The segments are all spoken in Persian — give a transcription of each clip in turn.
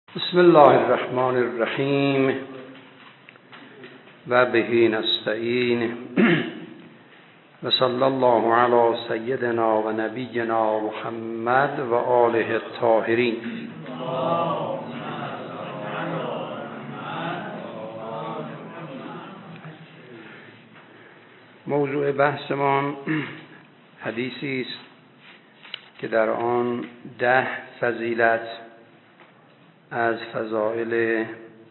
بسم الله الرحمن الرحیم و به نستعین و صلی الله علی سیدنا و نبینا محمد و آله الطاهرین. موضوع بحثمان حدیثی است که در آن 10 فضیلت از فضائل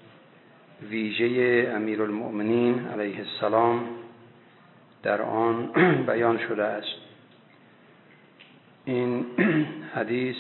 ویژه امیرالمؤمنین علیه السلام در آن بیان شده است. این حدیث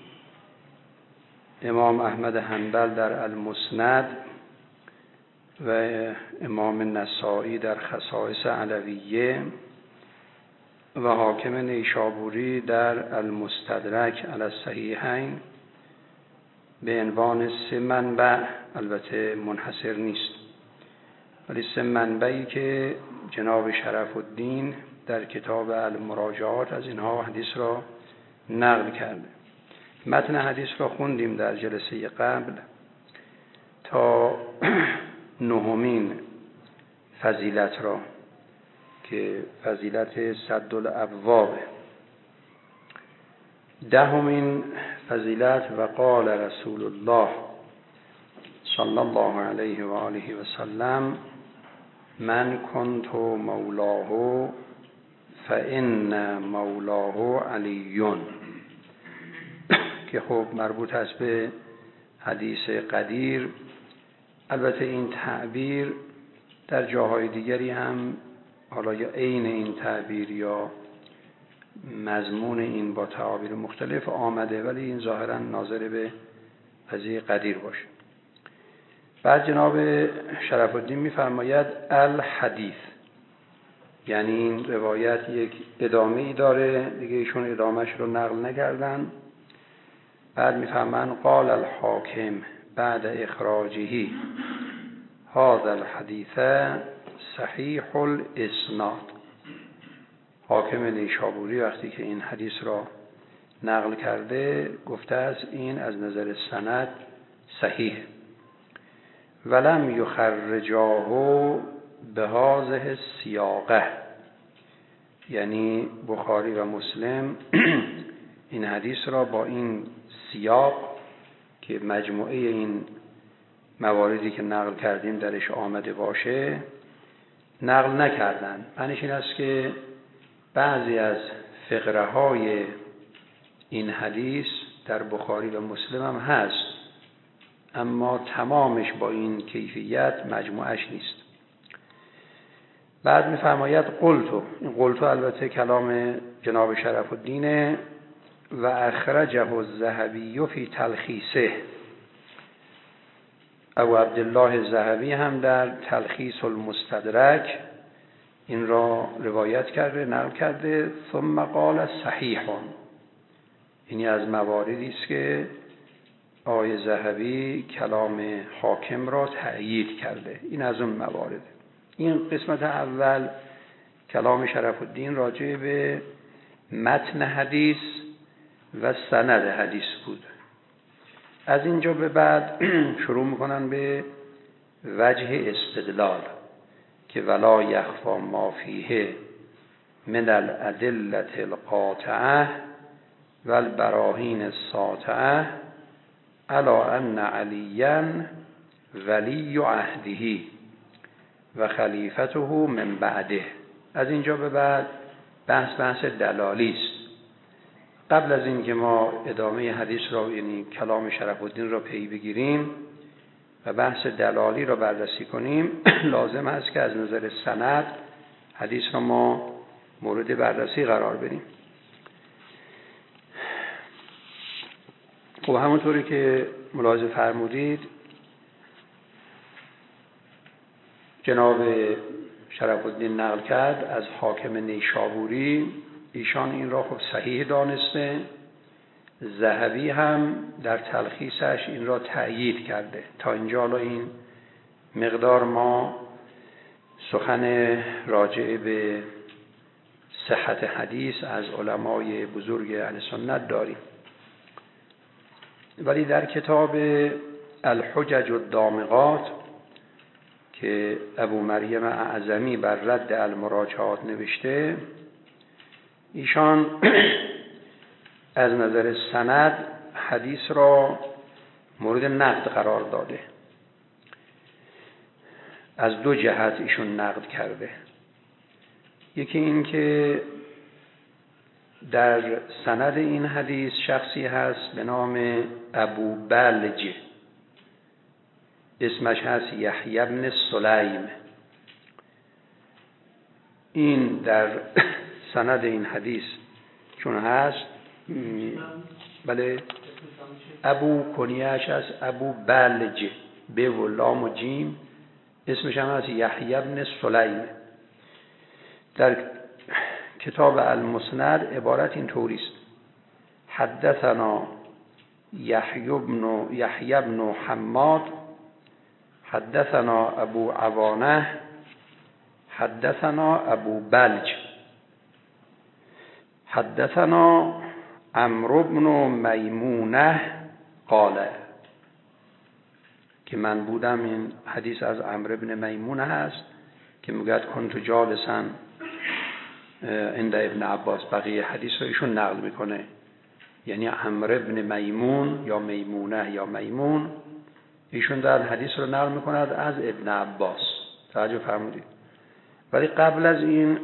امام احمد حنبل در المسند و امام نسائی در خصائص علویه و حاکم نیشابوری در المستدرک علی الصحیحین به عنوان 3 منبع، البته منحصر نیست، ولی 3 منبعی که جناب شرف الدین در کتاب المراجعات از اینها حدیث را نقل کرده. متن حدیث را خوندیم در جلسه قبل تا 9مین فضیلت را که فضیلت سد الابواب. 10مین فضیلت و قال رسول الله صلی الله علیه و آله و سلم من کنت مولاه فان مولاه علیون، که خب مربوط است به حدیث قدیر. البته این تعبیر در جاهای دیگری هم حالا یا عین این تعبیر یا مضمون این با تعابیر مختلف آمده، ولی این ظاهرا ناظر به قضیه قدیر باشه. بعد جناب شرف الدین می‌فرماید الحدیث، یعنی این روایت یک ادامه ای داره دیگه، ایشون ادامهش رو نقل نکردن. بعد می‌فرمان قال الحاکم بعد اخراجه هذا الحدیث صحیح الاسناد. حاکم نیشابوری وقتی که این حدیث را نقل کرده گفته است این از نظر سند صحیح. ولم یخرجاه بهذه السیاقه، یعنی بخاری و مسلم این حدیث را با این سیاق که مجموعه این مواردی که نقل کردیم درش آمده باشه نقل نکردن. معنیش این است که بعضی از فقره های این حدیث در بخاری و مسلم هم هست، اما تمامش با این کیفیت مجموعش نیست. بعد می‌فرماید قلتو، این قلتو البته کلام جناب شرف الدینه و اخرجه الذهبی فی تلخیصه. ابو عبدالله الذهبی هم در تلخیص المستدرک این را روایت کرده، نقل کرده. ثم قال صحیح، اینی از مواردی است که آقای ذهبی کلام حاکم را تأیید کرده. این از اون موارد. این قسمت اول کلام شرف الدین راجع به متن حدیث و سند حدیث بود. از اینجا به بعد شروع میکنن به وجه استدلال که ولا یخفی ما فیه من الادله القاطعه و البراهین الساطعه علی ان علیاً ولی عهده و خلیفته من بعده. از اینجا به بعد بحث دلالی است. قبل از این که ما ادامه حدیث را یعنی کلام شرف الدین را پی بگیریم و بحث دلالی را بررسی کنیم لازم است که از نظر سند حدیث را ما مورد بررسی قرار بدیم. خب همونطوری که ملاحظه فرمودید جناب شرف الدین نقل کرد از حاکم نیشابوری، ایشان این را خب صحیح دانسته. ذهبی هم در تلخیصش این را تأیید کرده. تا اینجا این مقدار ما سخن راجع به صحت حدیث از علمای بزرگ اهل سنت داریم. ولی در کتاب الحجج الدامغات که ابو مریم اعظمی بر رد المراجعات نوشته، ایشان از نظر سند حدیث را مورد نقد قرار داده. از دو جهت ایشون نقد کرده. یکی این که در سند این حدیث شخصی هست به نام ابو بلج، اسمش هست یحیی بن سلیم. این در سند این حدیث چون هست، بله، ابو کنیه‌اش هست ابو بلج به و لام و جیم، اسمش هم هست یحیی بن سلیم. در کتاب المسند عبارت این طوری است: حدثنا یحیی بن حماد حدثنا ابو عوانه حدثنا ابو بلج حدثنا عمرو بن میمونه قال، که من بودم. این حدیث از عمرو بن میمونه هست که میگه کنت جالسا عند ابن عباس. بقیه حدیث رو ایشون نقل میکنه، یعنی عمرو بن میمون یا میمونه یا میمون، ایشون در حدیث رو نقل میکند از ابن عباس. توجه فرمودید. ولی قبل از این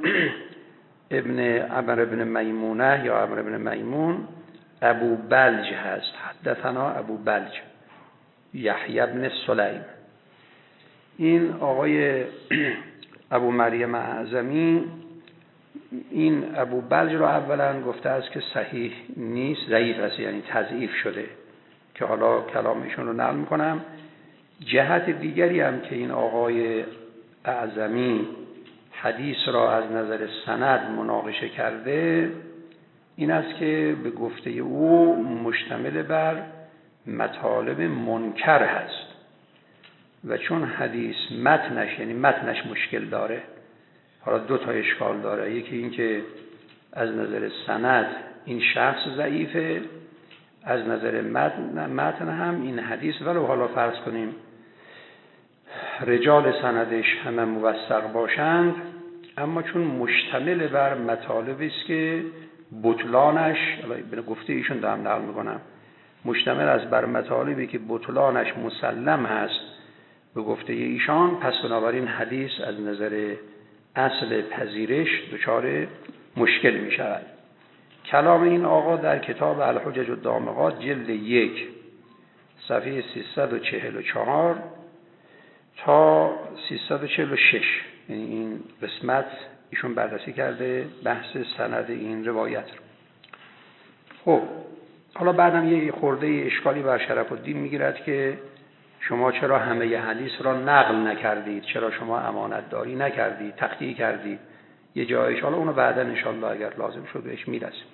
عمرو بن میمونه یا عمرو بن میمون ابو بلج هست. حدثنا ابو بلج یحیی بن سلیم. این آقای ابو مریم اعظمی این ابو بلج رو اولا گفته است که صحیح نیست، ضعیف است، یعنی تضعیف شده، که حالا کلامشون رو نقل میکنم. جهت دیگری هم که این آقای اعظمی حدیث را از نظر سند مناقشه کرده این است که به گفته او مشتمل بر مطالب منکر هست و چون حدیث متنش، یعنی متنش مشکل داره. حالا دو تا اشکال داره. یکی این که از نظر سند این شخص ضعیفه، از نظر متن هم این حدیث ولو حالا فرض کنیم رجال سندش همه موثق باشند، اما چون مشتمل بر مطالبی است که بطلانش، به گفته ایشون دارم نقل میکنم، مشتمل است بر مطالبی که بطلانش مسلم هست به گفته ایشان، پس بنابراین حدیث از نظر اصل پذیرش دچار مشکل می شود. کلام این آقا در کتاب الحجج الدامغات جلد 1 صفحه 344 تا 346، یعنی این قسمت ایشون بررسی کرده بحث سند این روایت رو. خب حالا بعدم یه خورده اشکالی بر شرف الدین میگیرد که شما چرا همه ی حدیث را نقل نکردید، چرا شما امانت داری نکردید، تقطیع کردید یه جایش. حالا اونو بعدا انشالله اگر لازم شد بهش میرسیم.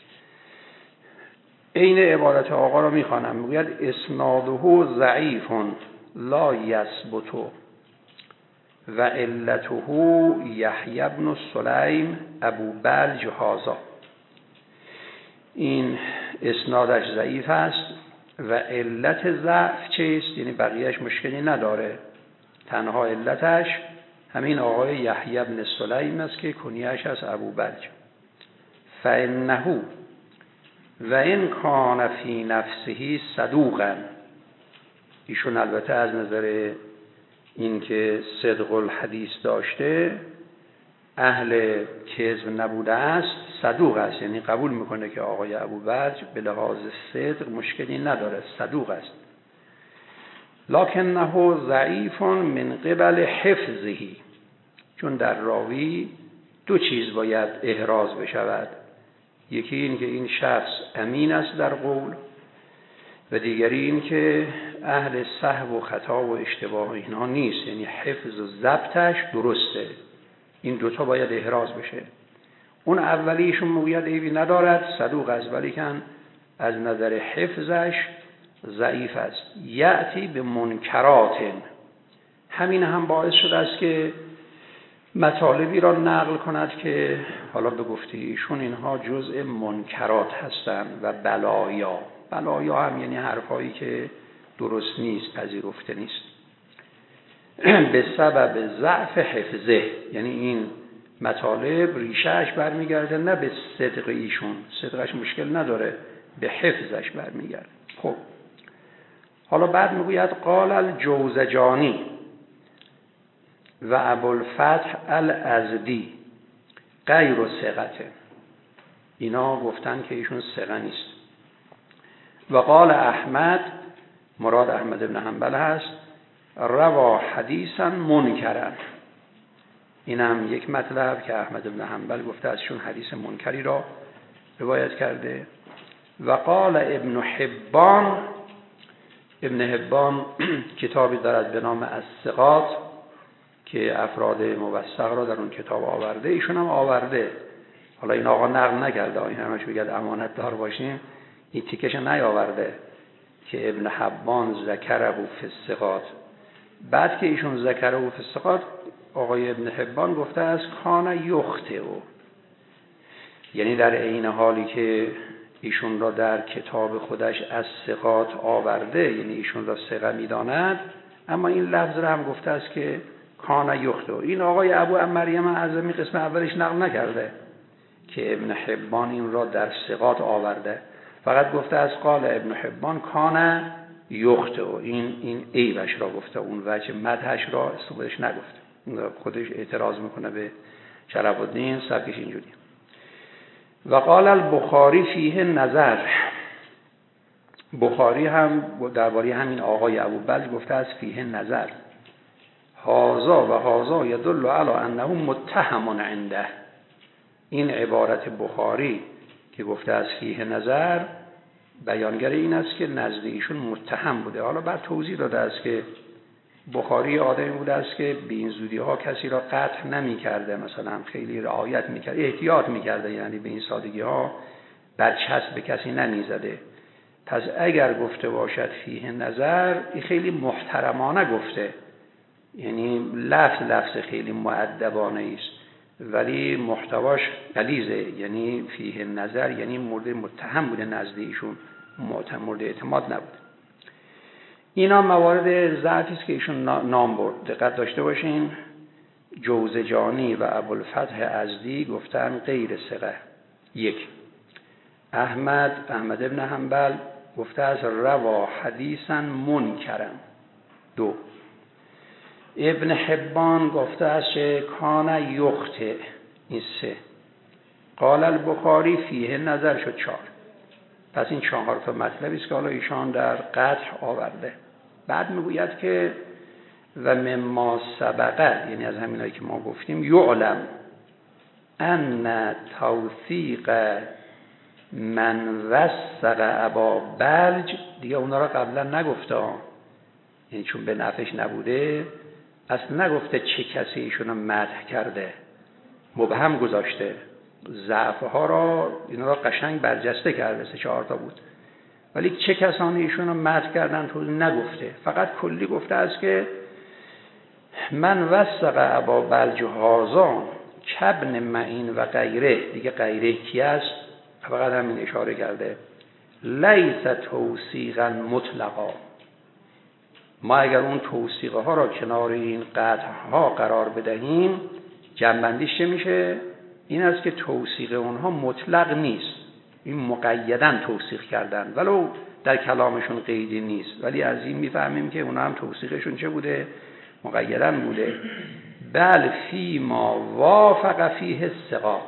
این عبارت آقا را میخوانم، میگوید اسناده ضعیف لا یثبت و علته یحیی بن سلیم ابو بلج هذا. این اسنادش ضعیف است و علت ضعف چیست؟ یعنی بقیهش مشکلی نداره، تنها علتش همین آقای یحیی بن سلیم است که کنیه‌اش از ابو بلج. فانه و ان کان فی نفسه صدوقا، ایشون البته از نظر این که صدق الحدیث داشته، اهل کذب نبوده است، صدوق است، یعنی قبول میکنه که آقای ابو بلج به لحاظ صدق مشکلی نداره، صدوق است. لکنه ضعیف من قبل حفظه، چون در راوی دو چیز باید احراز بشود. یکی این که این شخص امین است در قول و دیگری این که اهل سهو و خطا و اشتباه اینها نیست، یعنی حفظ و ضبطش درسته. این دوتا باید احراز بشه. اون اولیشون موقعیت عیبی ندارد، صدوق است، ولی کن از نظر حفظش ضعیف است. یأتی به منکرات، همین هم باعث شده است که مطالبی را نقل کند که حالا به گفته ایشون اینها جزء منکرات هستند و بلایا هم یعنی حرفایی که درست نیست، پذیرفته نیست. به سبب ضعف حفظه، یعنی این مطالب ریشهش برمیگرده نه به صدق ایشون، صدقش مشکل نداره، به حفظش برمیگرده. خب حالا بعد میگوید قال الجوزجانی و ابوالفتح الازدی غیر ثقته، اینا گفتن که ایشون ثقه نیست. و قال احمد، مراد احمد بن حنبل هست، روا حدیثا منکرا، این هم یک مطلب که احمد بن حنبل گفته ازشون حدیث منکری را روایت کرده. و قال ابن حبان، ابن حبان کتابی دارد به نام الثقات که افراد موثق را در اون کتاب آورده، ایشون هم آورده. حالا این آقا نقل نکرده، این همش بگید امانت دار باشیم، این تیکش نیاورده که ابن حبان ذکره فی الثقات. بعد که ایشون ذکره فی الثقات، آقای ابن حبان گفته از کان یخطئ، یعنی در عین حالی که ایشون را در کتاب خودش از ثقات آورده، یعنی ایشون را ثقه می‌داند، اما این لفظ را هم گفته است که کان یخطئ. این آقای ابو مریم اعظمی قسم اولش نقل نکرده که ابن حبان این را در ثقات آورده، فقط گفته از قال ابن حبان کان یخطئ، این عیبش را گفته، اون وجه مدحش را استفادهش نگفته. خودش اعتراض میکنه به شرف الدین، سبکش اینجوری. و قال البخاری فیه نظر، بخاری هم درباره همین آقای ابوبکر گفته از فیه نظر، هازا و هازا یدل علی انه متهم عنده. این عبارت بخاری که گفته از فیه نظر بیانگر این است که نزد ایشون متهم بوده. حالا بعد توضیح داده است که بخاری آدمی بوده است که به این زودی ها کسی را قطع نمی کرده، مثلا خیلی رعایت می کرده، احتیاط می کرده، یعنی به این سادگی ها برچسب به کسی نمی زده. پس اگر گفته باشد فیه نظر، این خیلی محترمانه گفته، یعنی لفظ خیلی مؤدبانه است، ولی محتواش غلیظه، یعنی فیه نظر یعنی مورد متهم بوده نزد ایشون، مورد اعتماد نبوده. اینا موارد ضعفی است که ایشون نام برد. دقت داشته باشین، جوزجانی و ابوالفتح ازدی گفتن غیر ثقه. یک، احمد ابن حنبل گفته از روا حدیثا منکرا. دو، ابن حبان گفته از کان یخطئ. این سه. قال البخاری فیه نظر شد. چهار. پس این 4 تا مطلبی است که حالا ایشان در قطع آورده. بعد میگوید که و مما سبقه، یعنی از همینایی که ما گفتیم، یعلم ان توثیق من وثق ابا بلج، دیگه اونا را قبلا نگفته، یعنی چون به نفعش نبوده اصلا نگفته چه کسی ایشون رو مدح کرده، مبهم گذاشته، ضعفها را اینا را قشنگ برجسته کرده، 3-4 تا بود، ولی چه کسانی ایشون رو مدح کردن تو نگفته، فقط کلی گفته است که من وثق ابا بلج هازان کبن معین و غیره. دیگه غیره کی است؟ فقط همین اشاره کرده، لیس توثیقا مطلقا. ما اگر اون توثیقه ها را کنار این قطع ها قرار بدهیم، جنبندیش چه میشه؟ این است که توثیق اونها مطلق نیست، این مقیداً توثیق کردن، ولو در کلامشون قیدی نیست، ولی از این میفهمیم که اونها هم توثیقشون چه بوده؟ مقیداً بوده. بل فی ما وافق فیه الثقات،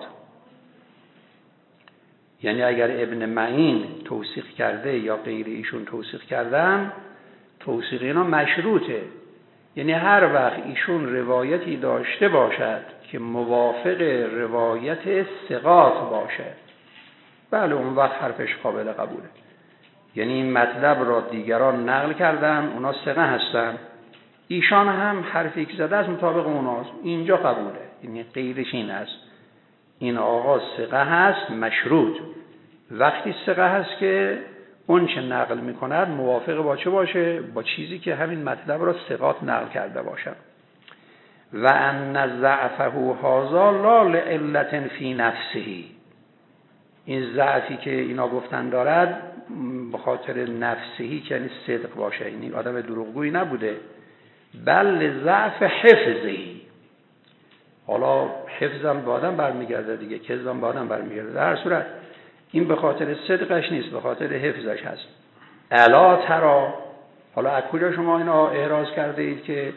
یعنی اگر ابن معین توثیق کرده یا غیر ایشون توثیق کردن، توثیق اینا مشروطه، یعنی هر وقت ایشون روایتی داشته باشد که موافق روایت ثقات باشه، بله اون وقت حرفش قابل قبوله. یعنی این مطلب را دیگران نقل کردن، اونا ثقه هستن، ایشان هم حرفی که زده از مطابق اوناست، اینجا قبوله. یعنی قیدش این است، این آقا ثقه هست مشروط، وقتی ثقه هست که اون چه نقل میکند موافق با چه باشه؟ با چیزی که همین مطلب را ثقات نقل کرده باشد. و ان ضعفه هذا لا لعلة فی نفسه، این ضعفی که اینا گفتن دارد به خاطر نفسهی که یعنی صدق باشه، یعنی آدم دروغگویی نبوده، بل ضعف حفظی. حالا حفظم به آدم برمیگرده دیگه، کذبم به آدم برمیگرده. در هر صورت این به خاطر صدقش نیست، به خاطر حفظش هست. الا ترا، حالا از کجا شما اینا احراز کرده اید که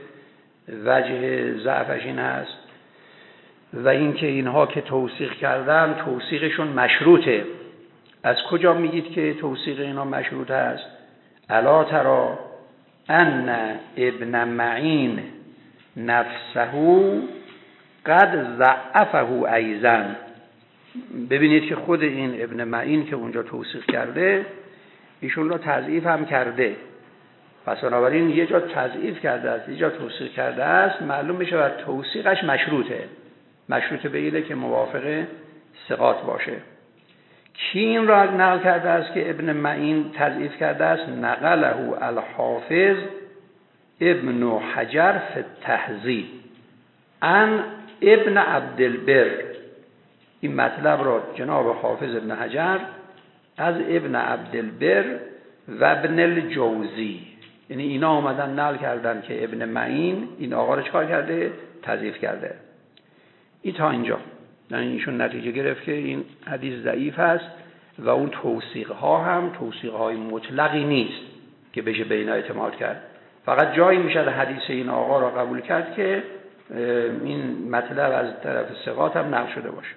وجه ضعفش این هست؟ و اینکه اینها که توثیق کردن توثیقشون مشروطه. از کجا میگید که توثیق اینا مشروط است؟ الا ترا ان ابن معین نفسه قد ضعفه ایضا. ببینید که خود این ابن معین که اونجا توثیق کرده ایشون را تضعیف هم کرده. پس بنابراین یه جا تضعیف کرده است، یه جا توثیق کرده است، معلوم میشه و توثیقش مشروطه. مشروطه به اینه که موافق ثقات باشه. کی این را نقل کرده است که ابن معین تضعیف کرده است؟ نقله الحافظ ابن حجر فی التهذیب عن ابن عبدالبر. این مطلب را جناب حافظ ابن حجر از ابن عبدالبر و ابن الجوزی، یعنی اینا آمدن نقل کردن که ابن معین این آقا را چکار کرده؟ تضعیف کرده. این تا اینجا، یعنی ایشون نتیجه گرفت که این حدیث ضعیف است و اون توثیق ها هم توثیق های مطلقی نیست که بشه به اینا اعتماد کرد. فقط جایی میشه حدیث این آقا را قبول کرد که این مطلب از طرف ثقات هم نقل شده باشه.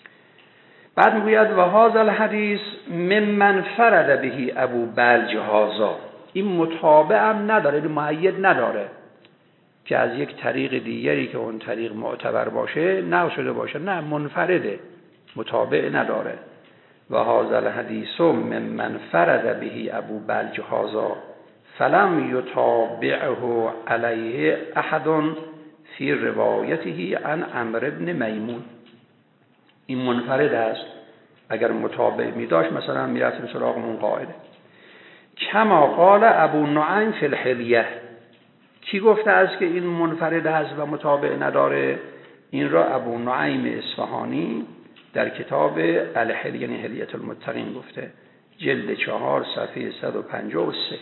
بعد میگوید و هذا الحدیث ممن فرد به ابو بلج هذا. این متابع هم نداره، مؤید نداره که از یک طریق دیگری که اون طریق معتبر باشه نقل شده باشه، نه، منفرده، متابع نداره. و هذا الحدیث ممن فرد به ابو بلج هذا فلم یتابعه علیه احد فی روایته عن عمرو بن میمون. این منفرد است، اگر متابع می داشت مثلا میرفتیم سراغ اون قاعده. کما قال ابو نعیم فی الحلیه. کی گفته است که این منفرد است و متابع نداره؟ این را ابو نعیم اصفهانی در کتاب الحلیه، یعنی حلیة المتقین گفته، جلد 4 صفحه 153.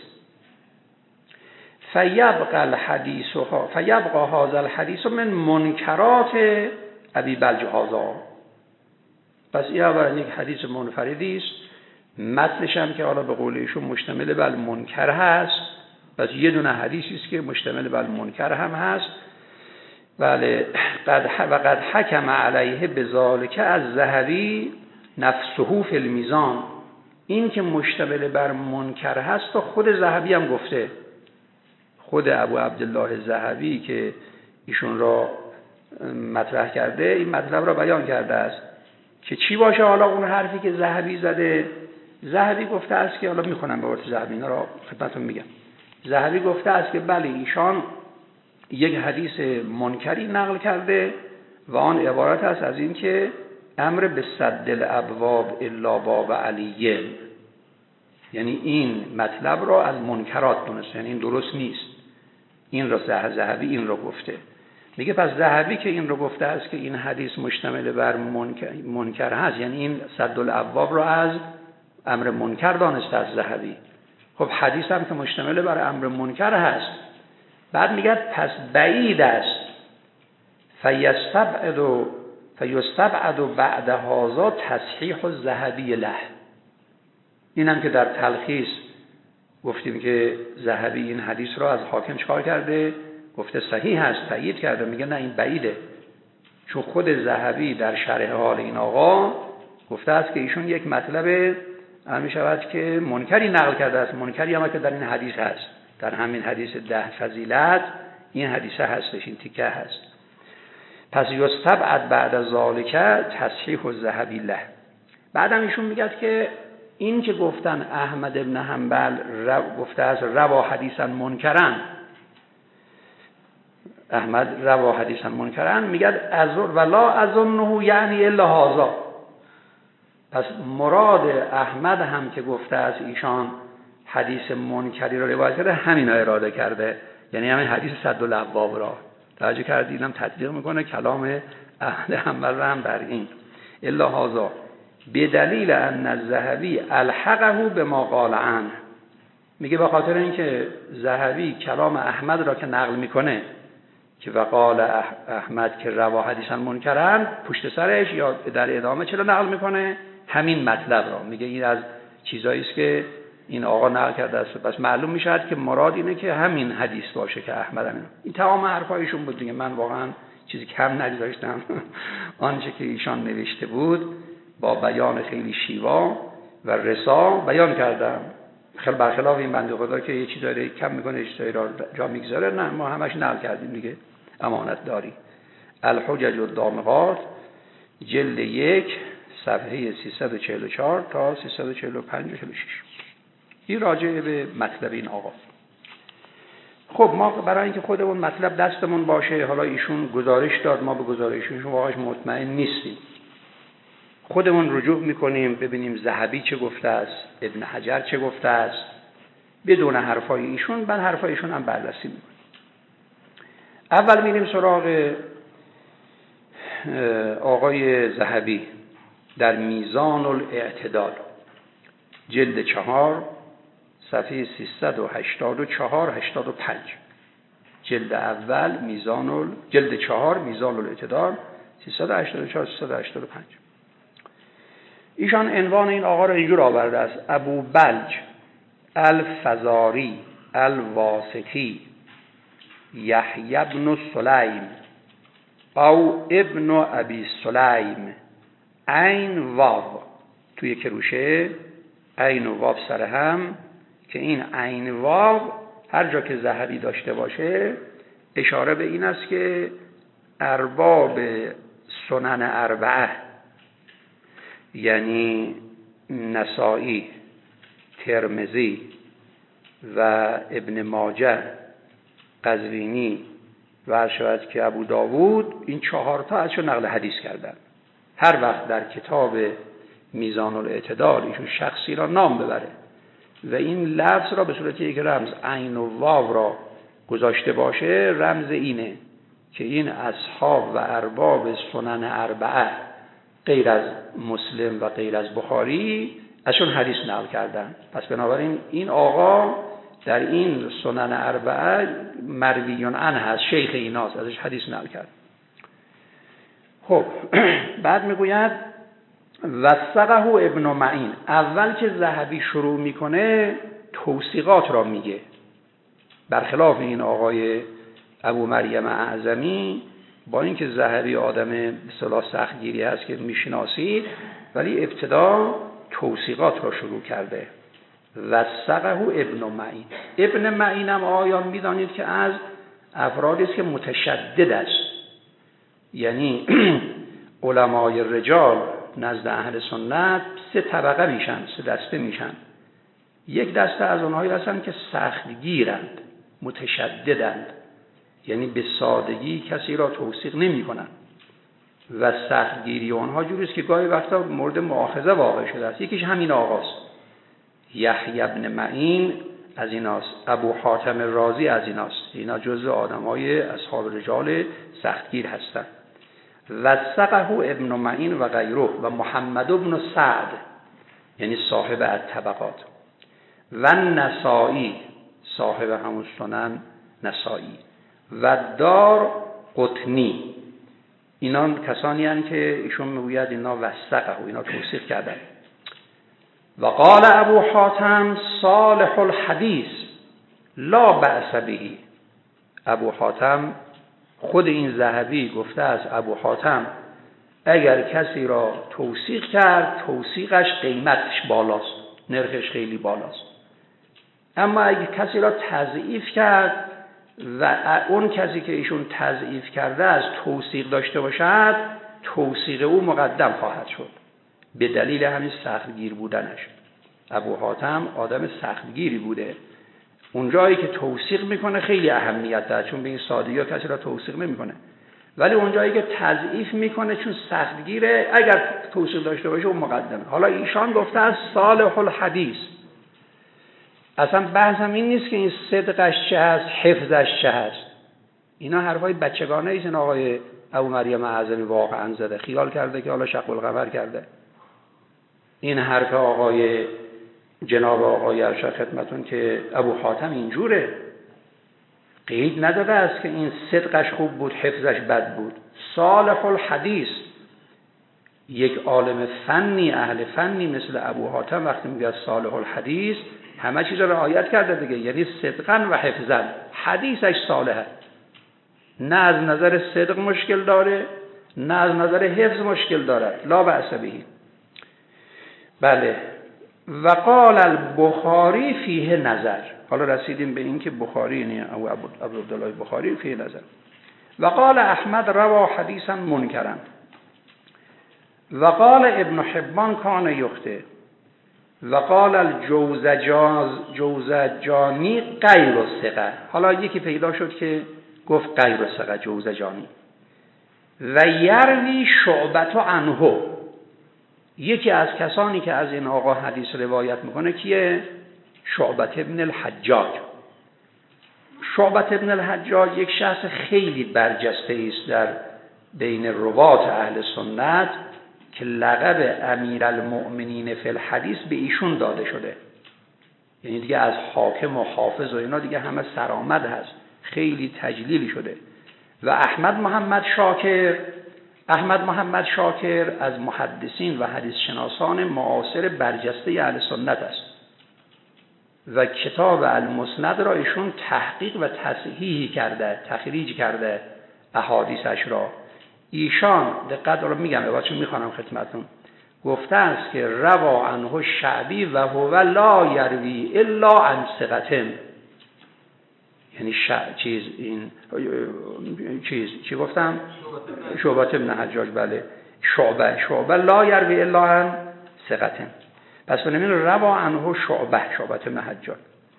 فیبقى هذا الحدیث من منکرات ابی بلج هذا. پس این اولا یک حدیث منفردی است، متنش هم که حالا به قول ایشون مشتمل بر منکر هست. پس یه دونه حدیثی است که مشتمل بر منکر هم هست. بله، قد حکم علیه بذالک از ذهبی نفسه فی المیزان. این که مشتمل بر منکر هست و خود ذهبی هم گفته، خود ابو عبدالله ذهبی که ایشون را مطرح کرده این مطلب را بیان کرده است که چی باشه. حالا اون حرفی که ذهبی زده، ذهبی گفته است که حالا میخونم به عرض ذهبی، اینا را خدمتتون میگم. ذهبی گفته است که بله ایشان یک حدیث منکری نقل کرده و آن عبارت است از این که امر به سد الابواب الا باب علیه، یعنی این مطلب را از منکرات دونسته، یعنی این درست نیست. این را ذهبی این را گفته. میگه پس ذهبی که این رو گفته است که این حدیث مشتمل بر منکر هست، یعنی این سد الابواب را از امر منکر دانسته از ذهبی. خب حدیث هم که مشتمل بر امر منکر هست. بعد میگه پس بعید است فیستبعد بعد هذا تصحیح الذهبی له. این هم که در تلخیص گفتیم که ذهبی این حدیث را از حاکم چکار کرده؟ گفته صحیح هست، تایید کرده. میگه نه این بعیده، چون خود ذهبی در شرح حال این آقا گفته است که ایشون یک مطلب می شود که منکری نقل کرده است، منکری هم که در این حدیث هست، در همین حدیث 10 فضیلت این حدیثه هستش، این تیکه هست. پس یستبعد بعد از ذالک تصحیح الذهبی له. بعدم ایشون میگه که این که گفتن احمد ابن حنبل گفته است روا حدیثا منکرن، احمد روا حدیثا منکرن، میگه از ولا اظنه یعنی الا هذا. پس مراد احمد هم که گفته است ایشان حدیث منکری رو روایت کرده، همین رو اراده کرده، یعنی همین حدیث سد الابواب را. توجه کردید؟ اینم تطبیق میکنه کلام احمد حنبل هم بر این الا هذا، به دلیل ان الذهبی الحقه به ما قال عنه. میگه به خاطر اینکه ذهبی کلام احمد را که نقل میکنه که وقال احمد که روا حدیثا منکرن، پشت سرش یا در ادامه چرا نقل میکنه؟ همین مطلب را میگه. این از چیزایی است که این آقا نقل کرده است. پس معلوم میشه که مراد اینه که همین حدیث باشه که احمد همین. این تمام حرفایشون بود دیگه. من واقعا چیزی کم نگذاشتم. آنچه که ایشان نوشته بود با بیان خیلی شیوا و رسا بیان کردم. خیلی برخلاف این بنده خدا که یه چیزایی کم میکنه، چیزایی را جا میگذاره. نه، ما همش نقل کردیم دیگه. امانت داری. الحجج الدامغات جلد 1 صفحه 344 تا 345 و 46. این راجع به مطلب این آقا. خب ما برای اینکه خودمون مطلب دستمون باشه، حالا ایشون گزارش داد، ما به گزارششون واقعا مطمئن نیستیم، خودمون رجوع میکنیم ببینیم ذهبی چه گفته است، ابن حجر چه گفته است، بدون حرفای ایشون، بعد حرفای ایشون هم بررسی میکنیم. اول میریم سراغ آقای ذهبی در میزان الاعتدال جلد 4 صفحه 384 85. جلد اول جلد 4 میزان الاعتدال 384 385. ایشان عنوان این آقا را اینجور آورده است: ابو بلج الفزاری الواسطی یحیی بن سلیم او ابن ابی سلیم عین واو، توی کروشه عین و واو سر هم، که این عین واو هر جا که ذهبی داشته باشه اشاره به این است که ارباب سنن اربعه، یعنی نسائی، ترمذی و ابن ماجه، قزوینی و هر شود که ابو داوود، این 4 تا ازشون نقل حدیث کردن. هر وقت در کتاب میزان الاعتدال ایشون شخصی را نام ببره و این لفظ را به صورت یک رمز عین و واو را گذاشته باشه، رمز اینه که این اصحاب و ارباب سنن اربعه غیر از مسلم و غیر از بخاری ازشون حدیث نقل کردن. پس بنابراین این آقا در این سنن اربعه مرویون عنه هست، شیخ ایناست، ازش حدیث نقل کرد. خب بعد میگوید وثقه ابن معین. اول که ذهبی شروع میکنه توثیقات را میگه، برخلاف این آقای ابو مریم اعظمی، با اینکه ذهبی آدم به اصطلاح سختگیری هست که میشناسید، ولی ابتدا توثیقات را شروع کرده. وثقه ابن معین. ابن معین هم آیان میدانید که از افرادی است که متشدد است، یعنی علمای رجال نزد اهل سنت 3 طبقه میشن، 3 دسته میشن. یک دسته از اونهایی هستن که سختگیرند، متشددند، یعنی به سادگی کسی را توثیق نمی کنند و سختگیری اونها جوری است که گاهی وقتا مورد مؤاخذه واقع شده است. یکیش همین آقاست، یحیی بن معین از ایناست، ابو حاتم رازی از ایناست. اینا جزء آدمای اصحاب رجال سختگیر هستند. وثقه ابن معین و غیره و محمد بن سعد، یعنی صاحب الطبقات، و نسائی، صاحب همون سنن نسائی، و دار قطنی. اینا کسانی هستند که ایشون میگوید اینا وثقه، اینا توثیق کردن. و قال ابو حاتم صالح الحدیث لا بأس به. ابو حاتم، خود این ذهبی گفته از ابو حاتم اگر کسی را توثیق کرد، توثیقش قیمتش بالاست، نرخش خیلی بالاست. اما اگر کسی را تضعیف کرد و اون کسی که ایشون تضعیف کرده از توثیق داشته باشد، توثیق او مقدم خواهد شد به دلیل همین سختگیر بودنش. ابو حاتم آدم سختگیری بوده. اون جایی که توثیق میکنه خیلی اهمیت داره، چون به این سادگی کسی را توثیق نمیکنه، ولی اون جایی که تضعیف میکنه چون سختگیره، اگر توثیق داشته باشه اون مقدمه. حالا ایشان گفته از صالح الحدیث. اصلا بحثم این نیست که این صدقش چه هست، حفظش چه هست. اینا حرفای بچگانه ایست. این آقای ابو مریم اعظمی واقعا زده، خیال کرده که حالا شق القمر کرده. این حرف آقای جناب آقای ارشد خدمتون که ابو حاتم اینجوره، قید نداده است که این صدقش خوب بود حفظش بد بود. صالح الحدیث، یک عالم فنی، اهل فنی مثل ابو حاتم وقتی میگه صالح الحدیث همه چیز رو رعایت کرده دیگه، یعنی صدقا و حفظا، حدیثش صالحه، نه از نظر صدق مشکل داره نه از نظر حفظ مشکل دارد، لا بأس به. بله. و قال البخاری فیه نظر، حالا رسیدیم به این که بخاری نه ابو عبدالله بخاری فیه نظر. و قال احمد روا حدیثا منکرا. و قال ابن حبان کان یخته. و قال الجوزجانی غیر الثقه. حالا یکی پیدا شد که گفت غیر الثقه جوزجانی. و یروی شعبت عنه، یکی از کسانی که از این آقا حدیث روایت میکنه کیه؟ شعبت ابن الحجاج. شعبت ابن الحجاج یک شخص خیلی برجسته است در بین روات اهل سنت که لقب امیرالمؤمنین فی الحدیث به ایشون داده شده، یعنی دیگه از حاکم و حافظ و اینا دیگه همه سرآمد هست، خیلی تجلیلی شده. و احمد محمد شاکر از محدثین و حدیث شناسان معاصر برجسته اهل سنت است و کتاب المسند را ایشون تحقیق و تصحیح کرده، تخریج کرده احادیثش را. ایشان دقت رو میگم بچه‌ها، میخوانم خدمتتون، گفته است که روا عنه شعبی و هو لا یروی الا عن ثقة، یعنی چی گفتم؟ شعبت ابن حجاج. بله، شعبه لا یروی الا عن ثقة، پس بنابراین روا عنه شعبت ابن حجاج.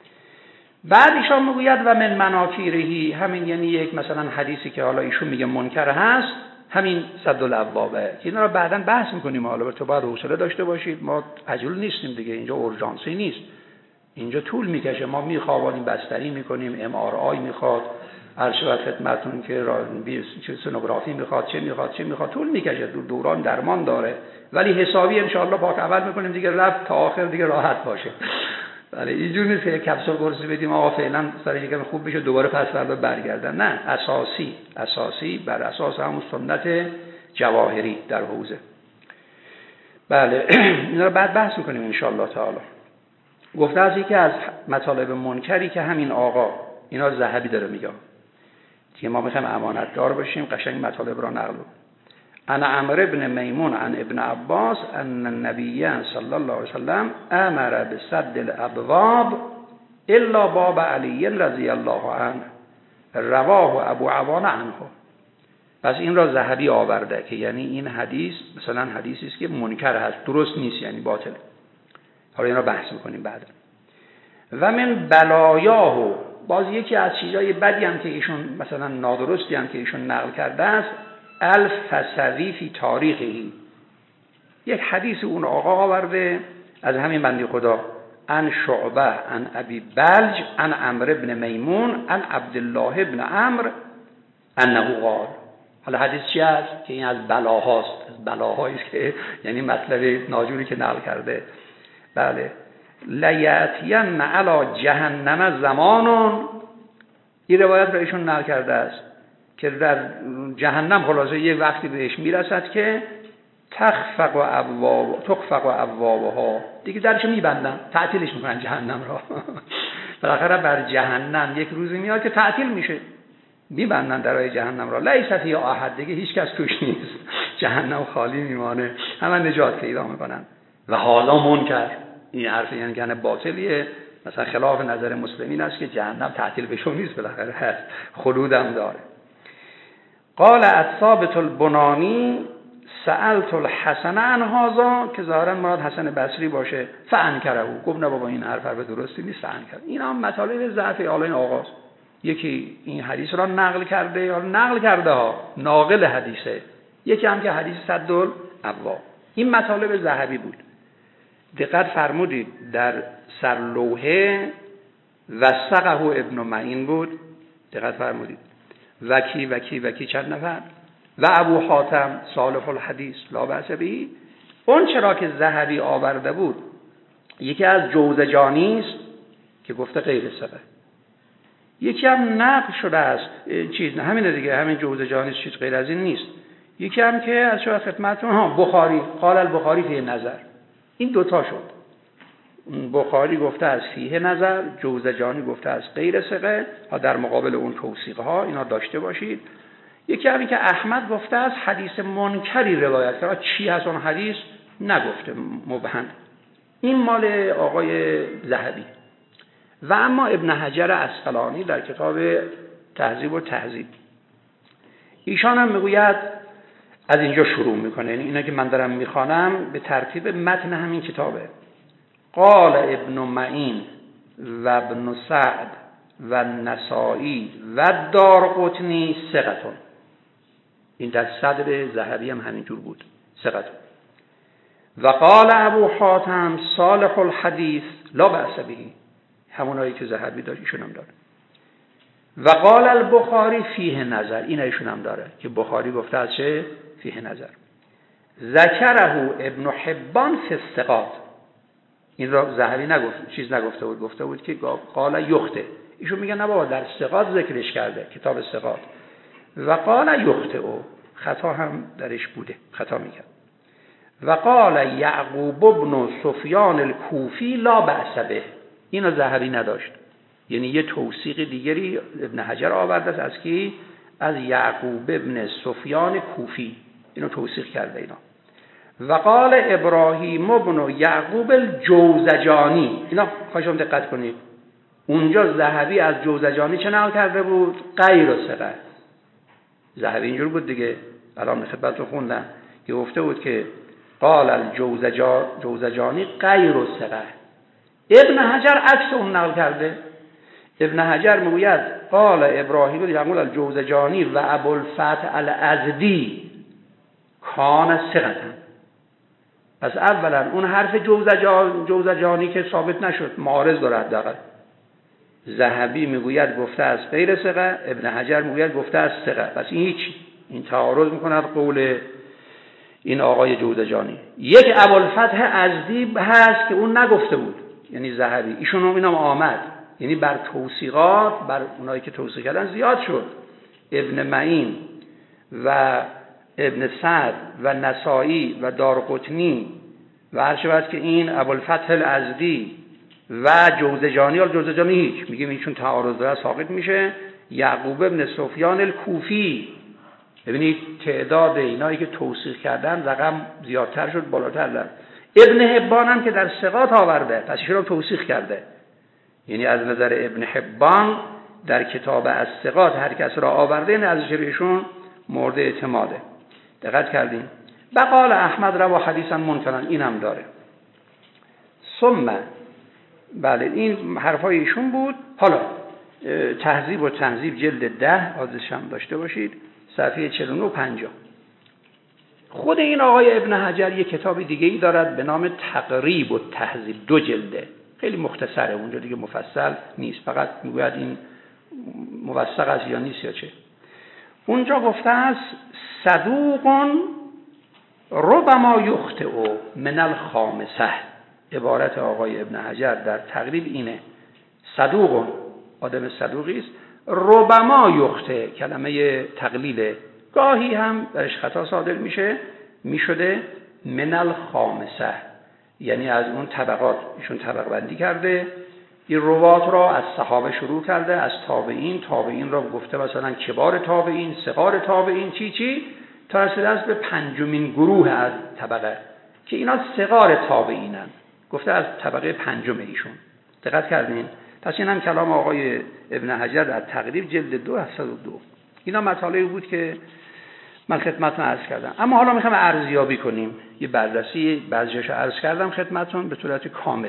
بعد ایشان میگوید و من مناکیرهی، همین یعنی یک مثلا حدیثی که حالا ایشون میگه منکر هست، همین سد الابوابه، اینا رو بعداً بحث میکنیم. حالا تو باید حوصله داشته باشید، ما عجول نیستیم دیگه، اینجا اورژانسی نیست، اینجا طول میکشه، ما میخوابانیم، بستری میکنیم، ام آر آی میخواد، ارشد خدمتتون که سونوگرافی میخواد، چه میخواد، طول میکشه، دوران درمان داره، ولی حسابی ان شاء الله پاک اول میکنیم دیگه، رفت تا آخر دیگه راحت باشه. بله، اینجوری نیست که کپسول قرصی بدیم آقا فعلا سر یکم خوب بشه دوباره پس فردا برگردن، نه، اساسی بر اساس همون سنت جواهری در حوزه. بله، اینا رو بعد بحث میکنیم ان شاء الله تعالی. گفته از یکی از مطالب منکری که همین آقا، اینا ذهبی داره میگه که ما میخوایم امانتدار باشیم، قشنگ مطالب را نقل کنیم. انا عمرو بن میمون عن ابن عباس ان النبی صلی الله علیه وسلم امر بسد الابواب الا باب علی رضی الله عنه، رواه ابو عوان عنه. پس این را ذهبی آورده که یعنی این حدیث مثلا حدیثی است که منکر هست، درست نیست، یعنی باطل. حالا این را بحث میکنیم بعد. و من بلایاه، باز یکی از چیزای بدی هم که ایشون مثلا نادرستی هم که ایشون نقل کرده است، الفسوی فی تاریخی، یک حدیث اون آقا آورده از همین بندی خدا، عن شعبه عن ابی بلج عن عمرو بن میمون عن عبدالله بن عمرو انه قال. حالا حدیث چی است؟ که این از بلاهاست، از بلاهایی است که یعنی مطلب ناجوری که نقل کرده. بله، لیاتین علی جهنم زمانون، این روایت را ایشون نقل کرده است که در جهنم خلاصه یه وقتی بهش میرسد که تخفق و ابوابها، دیگه درش میبندن، تعطیلش میکنن جهنم را. بالاخره بر جهنم یک روزی میاد که تعطیل میشه، میبندن درهای جهنم را، لیس فیها احد، دیگه هیچ کس توش نیست، جهنم خالی میمانه، همه نجات پیدا میکنن. و حالا منکر، این حرف یعنی باطلیه، مثلا خلاف نظر مسلمین است که جهنم تعطیل بشون نیست، بالاخره هست، خلودم داره. قال الثابت البنانی سألت الحسن عن هذا، که ظاهرا مراد حسن بصری باشه، فانکره، گفت نه بابا این حرف درستی نیست، فانکر. این هم مطالب ضعف این آقاست. یکی این حدیث را نقل کرده یا نقل کرده ها، ناقل حدیثه، یکی هم که حدیث سد الابواب. این مطالب ذهبی بود. دقت فرمودید در سرلوحه وثقه ابن معین بود، دقت فرمودید، وکی چند نفر، و ابو حاتم صالح الحدیث لا بأس به، اون چرا که ذهبی آورده بود یکی از جوزجانی است که گفته غیر ثقه، یکی هم نقل شده است چیز همین دیگه، همین جوزجانی چیز غیر از این نیست. یکی هم که از شما خدمتتون بخاری قال البخاری فیه نظر، این دوتا شد. بخاری گفته از فیه نظر، جوزجانی گفته از غیر ثقه، ها در مقابل اون توثیق ها اینا داشته باشید. یکی هم که احمد گفته از حدیث منکری روایت کرد، چی هست اون حدیث نگفته، مبهم. این مال آقای ذهبی. و اما ابن حجر عسقلانی در کتاب تهذیب و تهذیب، ایشان هم میگوید از اینجا شروع میکنه، یعنی اینا که من دارم میخوانم به ترتیب متن همین کتابه. قال ابن معین و ابن سعد و نسائی و دارقطنی ثقتون، این در صدر ذهبی هم همینجور بود، ثقتون. و قال ابو حاتم صالح الحدیث لا بأس به، همونایی که ذهبی داره ایشون هم داره. و قال البخاری فیه نظر، این ایشون هم داره که بخاری گفته از چه فیه نظر. ذکره ابن حبان فی الثقات، این را ذهبی نگفت، چیز نگفته بود، گفته بود که قال یخته، ایشون میگن نه بابا در ثقات ذکرش کرده، کتاب ثقات. و قال یخته، او خطا هم درش بوده، خطا میگن. و قال یعقوب ابن سفیان الکوفی لا بأس به، اینو ذهبی نداشت، یعنی یه توثیق دیگری ابن حجر آورده از کی؟ از یعقوب ابن سفیان کوفی، اینو توثیق کرده اینا. و قال ابراهیم ابن یعقوب الجوزجانی، اینا خواهشم دقت کنید، اونجا ذهبی از جوزجانی چه نقل کرده بود؟ غیر ثقه. ذهبی اینجور بود دیگه، الان خدمتتون خوندم که گفته بود که قال الجوزجانی غیر ثقه. ابن حجر عکس اون نقل کرده. ابن حجر میگوید قال ابراهیم یقول الجوزجانی و ابوالفتح الازدی کان ثقه. پس اولا اون حرف جوزجانی که ثابت نشد، معارض داره حداقل. ذهبی میگوید گفته از غیر ثقه، ابن حجر میگوید گفته از ثقه. پس این هیچ، این تعارض میکند قول این آقای جوزجانی. یک ابوالفتح ازدی هست که اون نگفته بود، یعنی ذهبی، ایشون هم اینم آمد، یعنی بر توثیقات، بر اونایی که توثیق کردن زیاد شد. ابن معین و ابن سعد و نسائی و دارقطنی و هر شود که این ابوالفتح الازدی و جوزجانی، یا جوزجانی هیچ، میگیم ایشون تعارض داره، ساقط میشه. یعقوب ابن سفیان الکوفی، ببینید تعداد اینایی که توثیق کردن رقم زیادتر شد، بالاتر رفت. ابن حبان هم که در ثقات آورده، پس ایشون رو توثیق کرده، یعنی از نظر ابن حبان در کتاب از ثقات هر کس را آورده، این از ایشون مورد اعتماده. دقت کردین؟ بقال احمد روا حدیثا منکرا، این هم داره. ثم، بله این حرفای ایشون بود. حالا تهذیب و تنظیب جلد 10 آزش هم داشته باشید، صفحه 49 و 50. خود این آقای ابن حجر یک کتاب دیگه ای دارد به نام تقریب و تهذیب، 2 جلده، خیلی مختصره، اونجا دیگه مفصل نیست، فقط میگوید این موثق است یا نیست یا چه. اونجا گفته است صدوق ربما یخطئ من الخامسه، عبارت آقای ابن حجر در تقریب اینه، صدوق، آدم صدوقی است، ربما یخطئ، کلمه تقلیله، گاهی هم درش خطا صادر میشده، من الخامسه، یعنی از اون طبقات، ایشون طبقه بندی کرده، این روات را از صحابه شروع کرده، از تابعین را گفته مثلا کبار تابعین، صغار تابعین، چی تا رسیده است به 5مین گروه از طبقه که اینا صغار تابعینن، گفته از طبقه 5 ایشون. دقت کردین؟ پس این هم کلام آقای ابن حجر در تقریب جلد 2 702. اینا مطالبی بود که من خدمتتون عرض کردم. اما حالا میخوام ارزیابی کنیم، یه بررسی بعضیاشو عرض کردم خدمتتون به صورت کامل.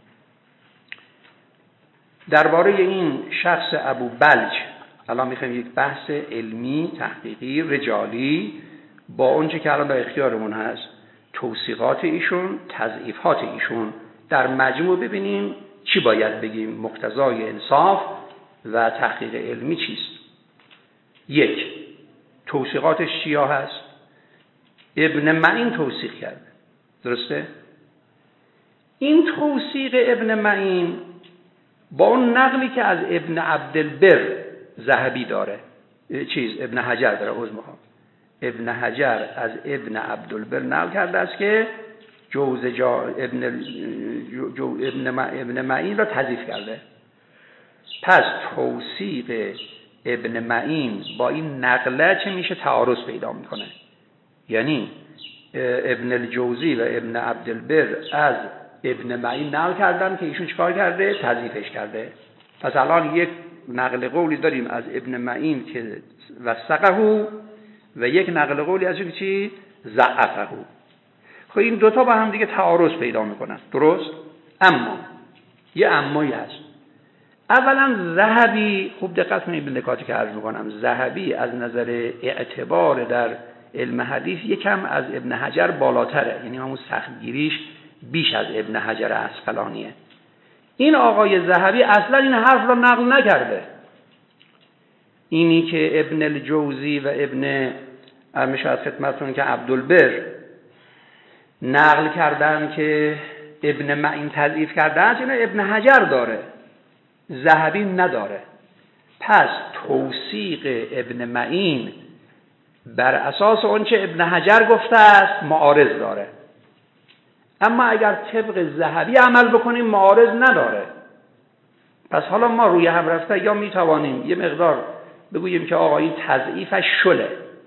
درباره این شخص ابو بلج الان میخوایم یک بحث علمی، تحقیقی، رجالی با اونچه که الان در اختیارمون هست، توثیقات ایشون، تضعیفات ایشون، در مجموع ببینیم چی باید بگیم، مقتضای انصاف و تحقیق علمی چیست. 1. توثیقات شیعه هست. ابن معین توثیق کرده، درسته؟ این توثیق ابن معین با اون نقلی که از ابن عبدالبر ذهبی داره، ابن حجر داره، ابن حجر از ابن عبدالبر نقل کرده است که ابن معین را تضعیف کرده. پس توثیق ابن معین با این نقله چه میشه؟ تعارض پیدا میکنه. یعنی ابن الجوزی و ابن عبدالبر از ابن معین نقل کردن که ایشون چیکار کرده؟ تضعیفش کرده. پس الان یک نقل قولی داریم از ابن معین که وثقه و یک نقل قولی از اون چی؟ ضعفه. خب این دوتا با هم دیگه تعارض پیدا میکنن، درست؟ اما یه امایی هست. اولا ذهبی، خوب دقت کنید به نکاتی که عرض میکنم، ذهبی از نظر اعتبار در علم حدیث یکم از ابن حجر بالاتره، یعنی همون سختگیریش بیش از ابن حجر عسقلانیه. این آقای ذهبی اصلا این حرف را نقل نکرده. اینی که ابن الجوزی و ابن ارمشاد خدمتتون که عبدالبر نقل کردن که ابن معین تضعیف کرده است، اینو ابن حجر داره، ذهبی نداره. پس توثیق ابن معین بر اساس اونچه ابن حجر گفته است معارض داره. اما اگر طبق ذهبی عمل بکنیم معارض نداره. پس حالا ما روی هم رفته یا میتوانیم یه مقدار بگوییم که آقا این تضعیفش شله،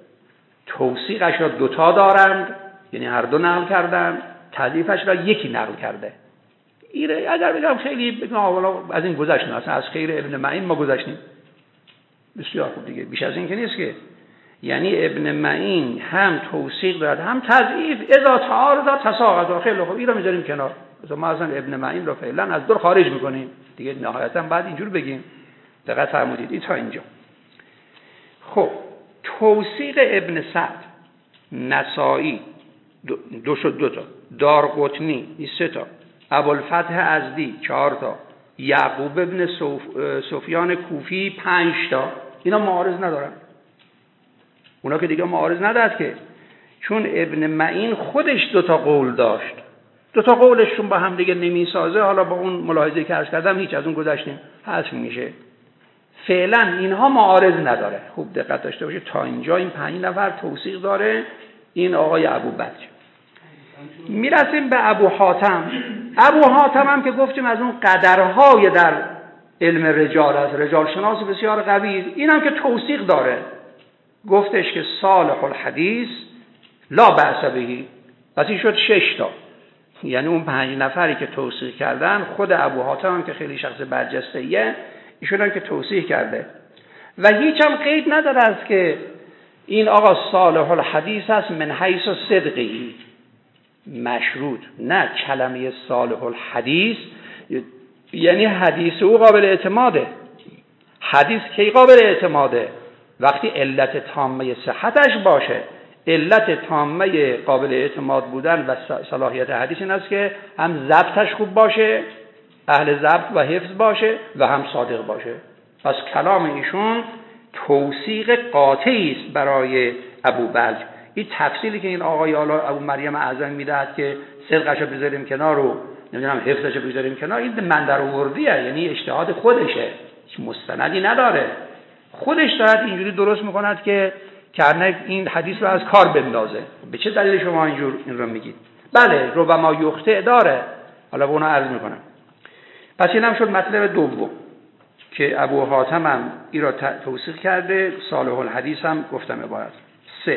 توثیقش را دوتا دارند، یعنی هر دو نقل کردن، تضعیفش را یکی نقل کرده. اگر بگم خیلی بگم از این گذشتیم، اصلا از خیر ابن معین ما گذشتیم، بسیار خوب دیگه، بیش از این که نیست که. یعنی ابن معین هم توثیق دارد هم تضعیف، اذا تعارض تساقط. خیلی خوب، این رو میذاریم کنار، ما اصلا ابن معین رو فعلا از دور خارج میکنیم دیگه، نهایتا بعد اینجور بگیم. دقت فرمودید این تا اینجا. خب توثیق ابن سعد، نسائی دو تا، دارقطنی این 3 تا، ابوالفتح ازدی 4 تا، یعقوب ابن سفیان کوفی 5 تا، اینا معارض ندارن. اونا که دیگه معارض ندارد که، چون ابن معین خودش 2 تا قول داشت، 2 تا قولشون با هم دیگه نمیسازه. حالا با اون ملاحظه که عرض کردم هیچ از اون گذشتیم، حذف میشه. فعلا اینها معارض نداره. خوب دقت داشته باشید تا اینجا این 5 نفر توثیق داره این آقای ابوبکر. میرسیم به ابو حاتم. ابو حاتم هم که گفتیم از اون قدرهای در علم رجال است، رجال شناس بسیار قوی، اینم که توثیق داره. گفتش که صالح الحدیث لا بأس بهی، پس این شد 6 تا. یعنی اون 5 نفری که توثیق کردن، خود ابو حاتم هم که خیلی شخص برجسته‌ایه، ایشون هم که توثیق کرده و هیچ هم قید نداره است که این آقا صالح الحدیث است من حیث صدقی، مشروط. نه، کلمه صالح الحدیث یعنی حدیث او قابل اعتماده. حدیث کی قابل اعتماده؟ وقتی علت تامه صحتش باشه. علت تامه قابل اعتماد بودن و صلاحیت حدیث این است که هم ضبطش خوب باشه، اهل ضبط و حفظ باشه و هم صادق باشه. پس کلام ایشون توثیق قاطعی است برای ابوبکر. این تفصیلی که این آقای ابو مریم اعظم میدهد که صدقشو بذاریم کنار و نمیدونم حفظشو بذاریم کنار، این من در آوردیه، یعنی اجتهاد خودشه، مستندی نداره. خودش دارد اینجوری درست میکند که کرنه این حدیث رو از کار بندازه. به چه دلیل شما اینجور این رو میگید؟ بله، ربما یخطئ داره، حالا به اونا عرض میکنم. پس این هم شد مطلب دوم که ابو حاتم هم این را توثیق کرده، صالح الحدیث هم گفتم عبارت. 3.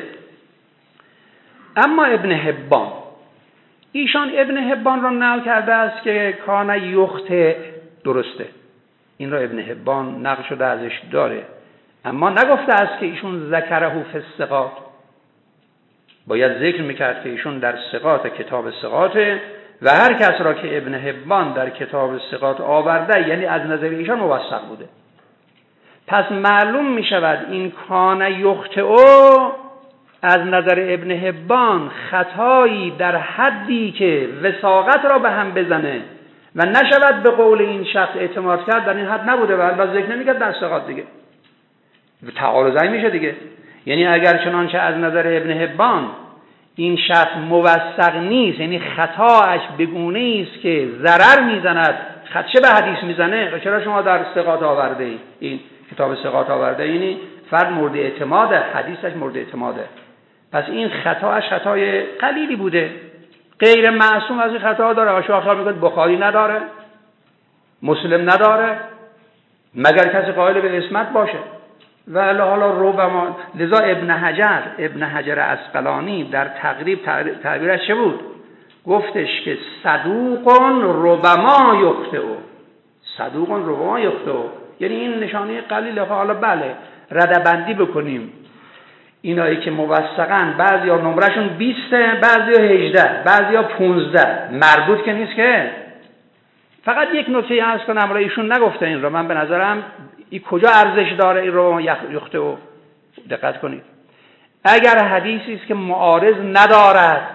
اما ابن حبان، ایشان ابن حبان را نقل کرده است که کان یخطئ، درسته، این را ابن حبان نقل شده ازش داره، اما نگفته است که ایشون ذکره فی الثقات. باید ذکر میکرد که ایشون در ثقات کتاب ثقاته و هر کس را که ابن حبان در کتاب ثقات آورده یعنی از نظر ایشان موثق بوده. پس معلوم میشود این کان یخطئ از نظر ابن حبان خطایی در حدی که وثاقت را به هم بزنه و نشود به قول این شخص اعتماد کرد، در این حد نبوده و البته ذکر نمیکرد در ثقات دیگه، تعارضی میشه دیگه. یعنی اگر چنانچه از نظر ابن حبان این شخص موثق نیست، یعنی خطاش به گونه‌ای است که ضرر میزند، خدشه به حدیث میزنه. چرا شما در ثقات آورده اید؟ این کتاب ثقات آورده، یعنی فرد مورد اعتماده، حدیثش مورد اعتماده. پس این خطاش خطای قلیلی بوده. غیر معصوم از این خطا داره. شما خیال میکنید بخاری نداره، مسلم نداره، مگر کسی قائل به عصمت باشه؟ و حالا ربما. لذا ابن حجر عسقلانی در تقریب تعبیرش چه بود؟ گفتش که صدوق ربما یخطئ. صدوق ربما یخطئ، یعنی این نشانه قلیله. حالا بله ردبندی بکنیم، اینایی که موثقن بعضیا نمرهشون 20، بعضیا 18، بعضیا 15، مربوط که نیست. که فقط یک نکته عرض کنم، را ایشون نگفته این را، من به نظرم این کجا ارزش داره این رو یخته. و دقت کنید، اگر حدیثی است که معارض ندارد،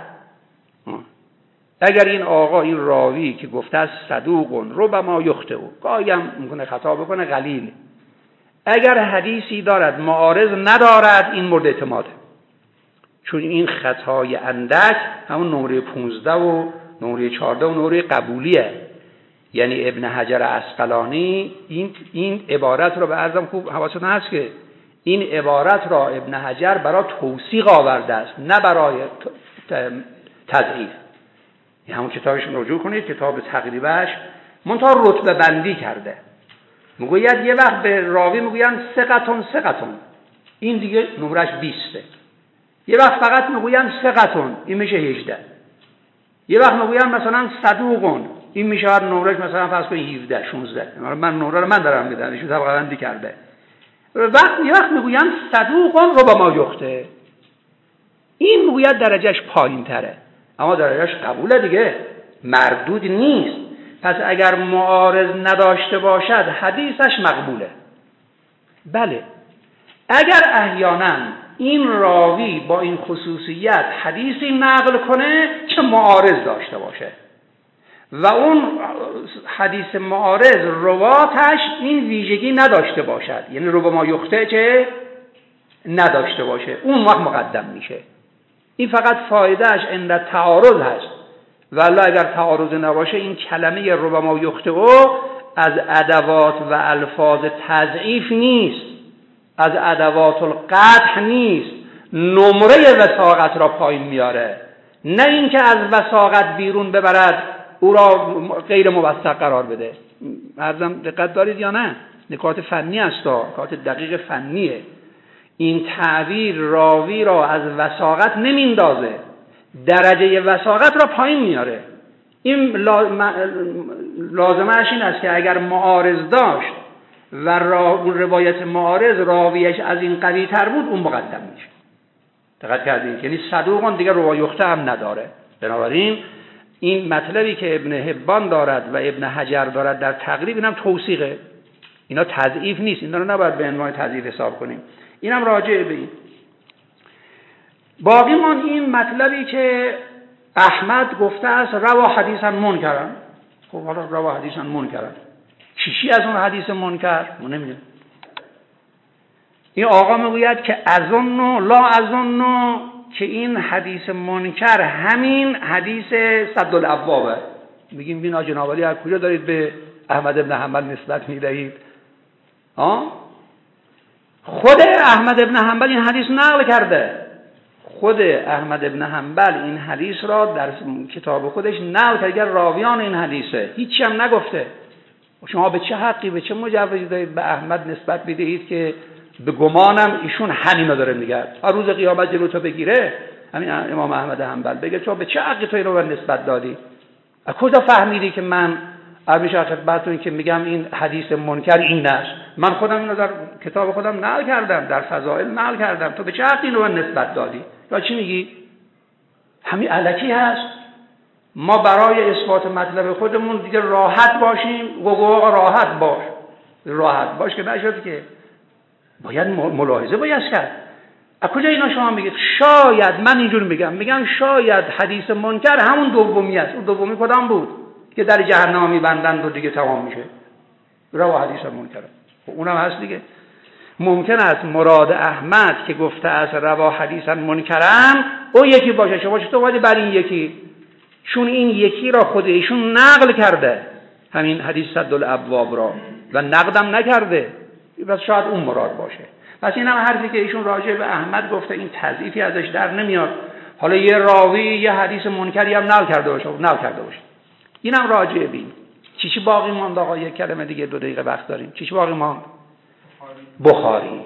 اگر این آقا، این راوی که گفته است صدوق ربما یخطئ، گاهی هم میکنه خطا بکنه قلیل، اگر حدیثی دارد معارض ندارد، این مورد اعتماده. چون این خطای اندک همون نمره 15 و نمره 14 و نمره قبولیه. یعنی ابن حجر عسقلانی این عبارت را به عرضم خوب حواستون هست که این عبارت را ابن حجر برای توثیق آورده است، نه برای تضعیف. همون کتابش رجوع کنید، کتاب تقریبش منتها رتبه بندی کرده. میگوید یه وقت به راوی میگوین ثقتون، این دیگه نمرش 20، یه وقت فقط میگوین ثقتون، این میشه 18، یه وقت میگوین مثلا صدوقون، این میشه نمرش مثلا فرض کنید 17 16. من نمره رو من دارم میدم، ایشون طبقه بندی کرده. یه وقت میگوین صدوقون ربما یخطئ، این میگوید درجهش پایین تره، اما درجهش قبوله دیگه، مردود نیست. پس اگر معارض نداشته باشد حدیثش مقبوله. بله، اگر احیانا این راوی با این خصوصیت حدیثی نقل کنه که معارض داشته باشه و اون حدیث معارض رواتش این ویژگی نداشته باشد، یعنی ربما یخطئ چه نداشته باشه، اون وقت مقدم میشه. این فقط فایدهش عند تعارض هست، والله اگر تعارض نباشه این کلمه ربما یخطئ از ادوات و الفاظ تضعیف نیست، از ادوات القدح نیست، نمره وثاقت را پایین میاره، نه اینکه از وثاقت بیرون ببرد او را غیر موثق قرار بده. عرضم دقت دارید یا نه؟ نکات فنی است، نکات دقیق فنیه. این تعبیر راوی را از وثاقت نمیندازه، درجه وثاقت را پایین میاره. این لازمش این است که اگر معارض داشت و اون روایت معارض راویش از این قوی تر بود، اون مقدم میشه. دقت کردین؟ یعنی صدوقان دیگر روایخته هم نداره. بنابراین این مطلبی که ابن حبان دارد و ابن حجر دارد در تقریب، اینم توثیقه، اینا تضعیف نیست، اینا رو نباید به عنوان تضعیف حساب کنیم. اینم راجع به این. باقی من این مطلبی که احمد گفته است روا حدیثا منکرن. خب حالا روا حدیثا منکرن، چیشی از اون حدیث منکر؟ ما نمیدونیم. این آقا میگوید که اظن لا اظن که این حدیث منکر همین حدیث سد الابوابه. میگیم بینا جناب علی از کجا دارید به احمد ابن حنبل نسبت میدهید؟ خود احمد ابن حنبل این حدیث نقل کرده. خود احمد ابن حنبل این حدیث را در کتاب خودش نقل کرده، راویان این حدیثه، هیچی هم نگفته. شما به چه حقی، به چه مجوزی دارید به احمد نسبت میدهید که به گمانم ایشون همینو داره میگه، هر روز قیامت جلو تو بگیره همین امام احمد حنبل بگه تو به چه حقی تو اینو نسبت دادی؟ از کجا فهمیدی که من همیشه خدمتتون که میگم این حدیث منکر این است؟ من خودم اینو در کتاب خودم نقل کردم، در فضائل نقل کردم، تو به چه حقی اینو نسبت دادی؟ یا چی میگی؟ همین الکی هست. ما برای اثبات مطلب خودمون دیگه راحت باشیم، راحت باش که نشد که باید ملاحظه کرد. از کجا اینا شما میگید؟ شاید من اینجور میگم شاید حدیث منکر همون دومی است. اون دومی کدام بود که در جهنم میبندن و دیگه تمام میشه؟ روا حدیث منکر. اونم هست دیگه. ممکن است مراد احمد که گفته است روا حدیثا منکرن او یکی باشه شما چطور باید بر این یکی؟ چون این یکی را خود ایشون نقل کرده همین حدیث سد الابواب را و نقدم نکرده، پس شاید اون مراد باشه. پس این هم حرفی که ایشون راجع به احمد گفته این تضعیفی ازش در نمیاد. حالا یه راوی یه حدیث منکری هم نقل کرده باشه اینم راجع بین. چی باقی ماند آقا؟ یک کلمه دیگه 2 دقیقه وقت داریم. چی باقی ماند؟ بخاری.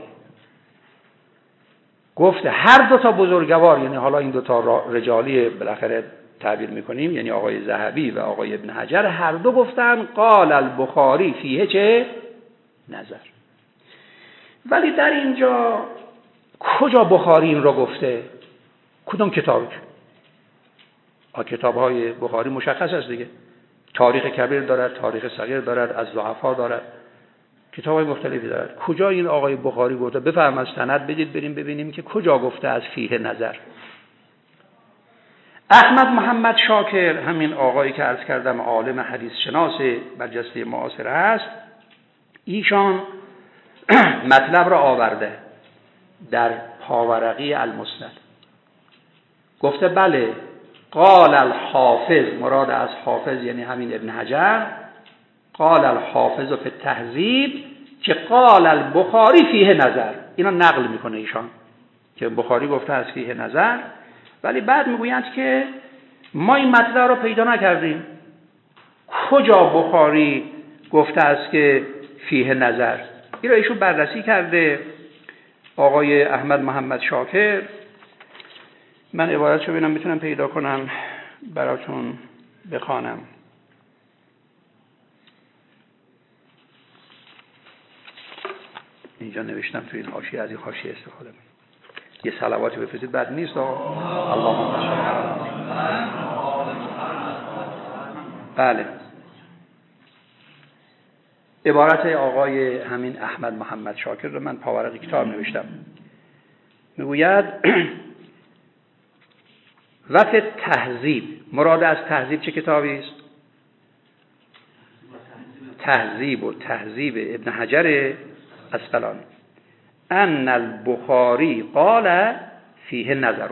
گفته هر 2 تا بزرگوار، یعنی حالا این 2 تا رجالی بالاخره تعبیر میکنیم، یعنی آقای ذهبی و آقای ابن حجر، هر 2 گفتن قال البخاری فیه چه نظر. ولی در اینجا کجا بخاری این رو گفته؟ کدوم کتاب؟ کتاب‌های بخاری مشخص است دیگه، تاریخ کبیر دارد، تاریخ صغیر دارد، از ضعفا دارد، کتاب‌های مختلفی دارد. کجا این آقای بخاری گفته؟ بفرم از سند بدید بریم ببینیم که کجا گفته از فیه نظر. احمد محمد شاکر، همین آقایی که عرض کردم عالم حدیث شناس برجسته معاصر است، ایشان مطلب را آورده در پاورقی المسند. گفته بله قال الحافظ، مراد از حافظ یعنی همین ابن حجر، قال الحافظ فی التهذیب که قال البخاری فیه نظر. اینا نقل میکنه ایشان که بخاری گفته از فیه نظر، ولی بعد میگویند که ما این مطلب رو پیدا نکردیم. کجا بخاری گفته است که فیه نظر؟ این رو ایشون بررسی کرده آقای احمد محمد شاکر. من عبارتشو ببینم میتونم پیدا کنم براتون بخوانم. اینجا نوشتم توی این حاشیه، از این حاشیه استفاده کنم. یه صلواتی بفرستید بد نیست. اللهم صل علی. بله، عبارت آقای همین احمد محمد شاکر رو من پاورق کتاب نوشتم. میگوید وقت تهذیب، مراد از تهذیب چه کتابی است؟ تهذیب و تهذیب ابن حجر اسقلانی. ان البخاری قال فیه نظر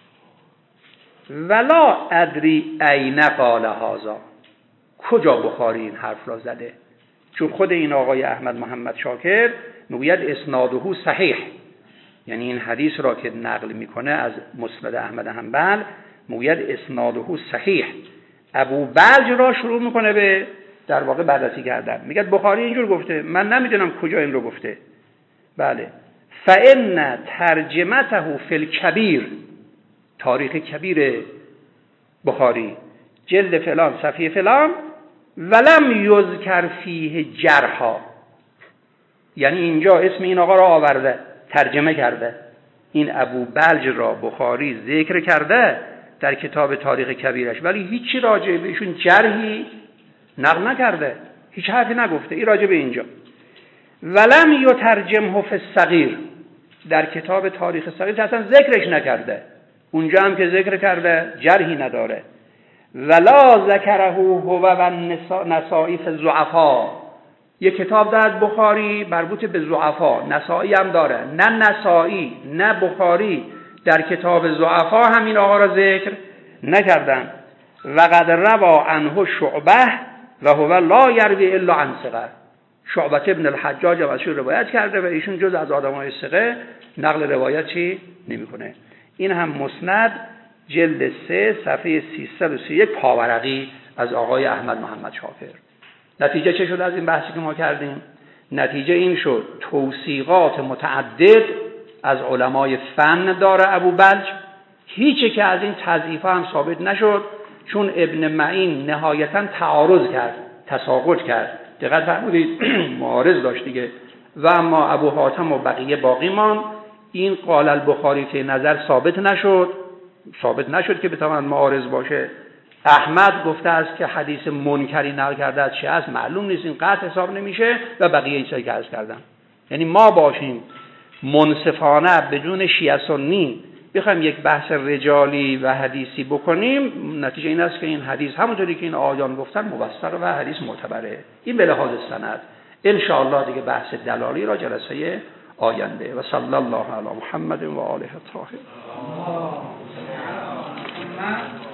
ولا ادری این قال هذا. کجا بخاری این حرف را زده؟ چون خود این آقای احمد محمد شاکر میگوید اسناده صحیح، یعنی این حدیث را که نقل میکنه از مسند احمد حنبل میگوید اسناده صحیح. ابو بلج را شروع میکنه به در واقع بررسی کردن. میگه بخاری اینجور گفته، من نمیدونم کجا این رو گفته. بله، فان ترجمته فی الکبیر، تاریخ کبیر بخاری، جلد فلان صفحه فلان، ولم یذکر فیه جرحا، یعنی اینجا اسم این آقا را آورده، ترجمه کرده. این ابو بلج را بخاری ذکر کرده در کتاب تاریخ کبیرش، ولی هیچی راجع به ایشون جرحی نقل نکرده، هیچ حرفی نگفته این راجع به اینجا. ولم یترجمه فی الصغیر، در کتاب تاریخ صغیر اصلا ذکرش نکرده، اونجا هم که ذکر کرده جرحی نداره. ولا ذکره هو و نسائی فی الضعفا، یک کتاب دارد بخاری مربوط به ضعفا، نسائی هم داره، نه نسائی نه بخاری در کتاب ضعفا همین آقا را ذکر نکردن. و قد روا عنه شعبه و هو لا یروی الا عن ثقه، شعبه ابن الحجاج از ایشون روایت کرده و ایشون جز از آدمای ثقه نقل روایت چی نمیکنه. این هم مسند جلد 3 صفحه 331 پاورقی از آقای احمد محمد شاکر. نتیجه چه شد از این بحثی که ما کردیم؟ نتیجه این شد توثیقات متعدد از علمای فن داره ابو بلج، هیچی که از این تضعیفا هم ثابت نشد، چون ابن معین نهایتا تعارض کرد، تساقط کرد، دقت فرمودید معارض داشت دیگه. و اما ابو حاتم و بقیه باقی ماند. این قال البخاری که نظر ثابت نشد که بتواند معارض باشه. احمد گفته است که حدیث منکری نقل کرده از چه است معلوم نیست، این قطع حساب نمیشه. و بقیه این چیزی که عرض کردم، یعنی ما باشیم منصفانه بدون شیعه سنی بخوایم یک بحث رجالی و حدیثی بکنیم، نتیجه این است که این حدیث همونطوری که این آیان گفتن موثق و حدیث معتبره. این به لحاظ سند. ان شاء الله دیگه بحث دلالی را جلسه آینده. و صلی الله علی محمد و آله الطاهرین. من